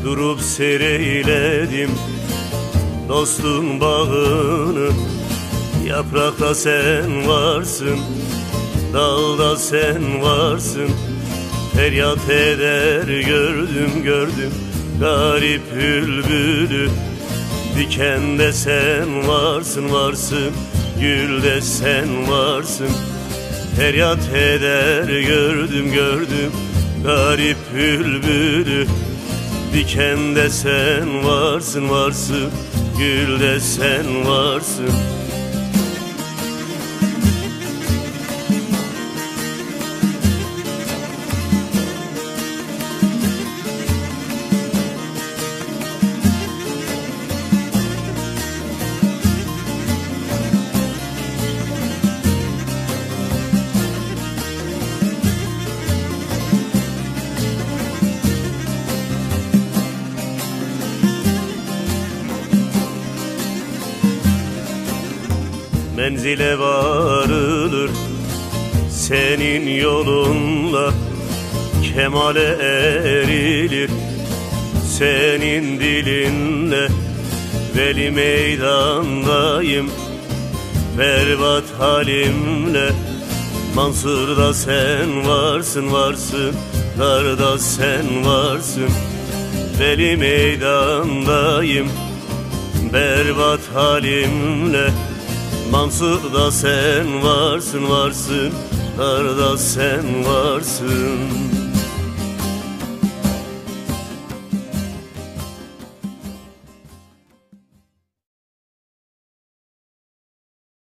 Durup seyreyledim dostun bağını. Yaprakta sen varsın, dalda sen varsın. Feryat eder gördüm garip bülbülü. Dikende sen varsın, gülde sen varsın. Feryat eder gördüm garip bülbülü. Dikende sen varsın, gülde sen varsın. Menzile varılır senin yolunla, kemale erilir senin dilinle. Veli meydandayım berbat halimle. Mansur'da sen varsın, darda sen varsın. Veli meydandayım berbat halimle. Mansur'da sen varsın, darda sen varsın.